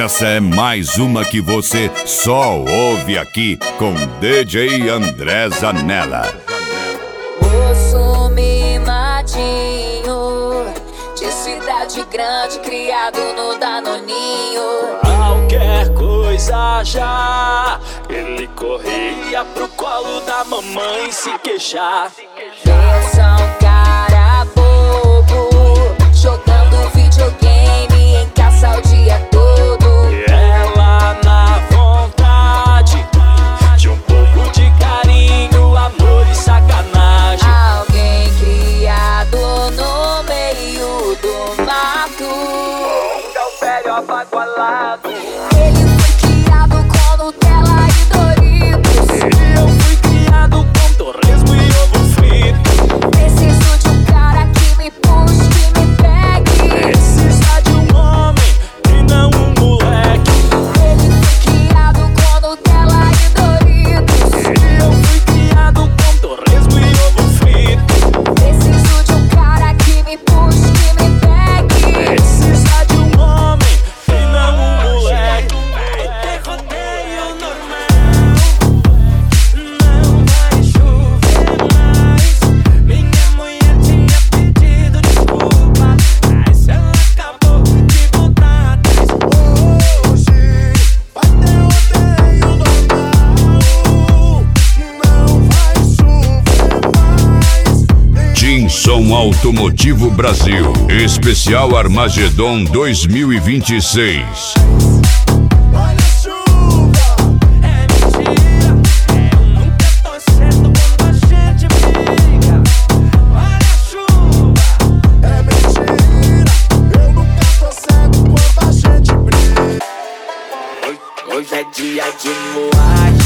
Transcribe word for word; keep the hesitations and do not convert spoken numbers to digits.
Essa é mais uma que você só ouve aqui com D J André Zanella. Moço mimadinho, de cidade grande, criado no Danoninho. Qualquer coisa já, ele corria pro colo da mamãe se queixar. Pensa um cara bobo, jogando videogame em casa o dia todo. E ela na vontade de um pouco de carinho, amor e sacanagem. Alguém criado no meio do mato, é o velho abagualado. ele foi criado com Nutella e Doritos. E eu fui criado com torresmo e ovo frito. Preciso de um cara que me puxe, que me pegue. Precisa de um homem e não um moleque. Ele foi criado com Nutella e Doritos. E eu fui criado com torresmo e ovo frito. Preciso de um cara que me puxe, que me pegue. Precisa de um homem e não um moleque. Ter rodeio normal, não vai chover mais. Minha mulher tinha pedido desculpa, mas ela acabou de voltar atrás. Hoje vai ter rodeio normal, não vai chover mais. Tinson Automotivo Brasil, especial Armagedon dois mil e vinte e seis. Olha a chuva, É mentira, eu nunca tô certo quando a gente briga. Olha a chuva, é mentira. Eu nunca tô certo quando a gente briga. hoje é dia de voar.